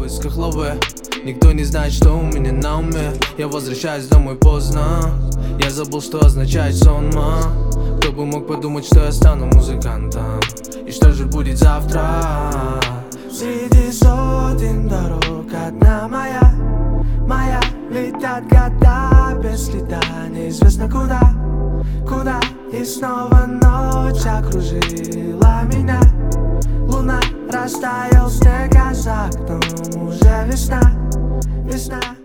поисках лавы. Никто не знает, что у меня на уме. Я возвращаюсь домой поздно. Я забыл, что означает сонма. Кто бы мог подумать, что я стану музыкантом. И что же будет завтра? Среди сотен дорог одна моя. Летят года без следа, неизвестно куда. И снова ночь окружила меня. Луна, растаял снег, а за окном уже весна.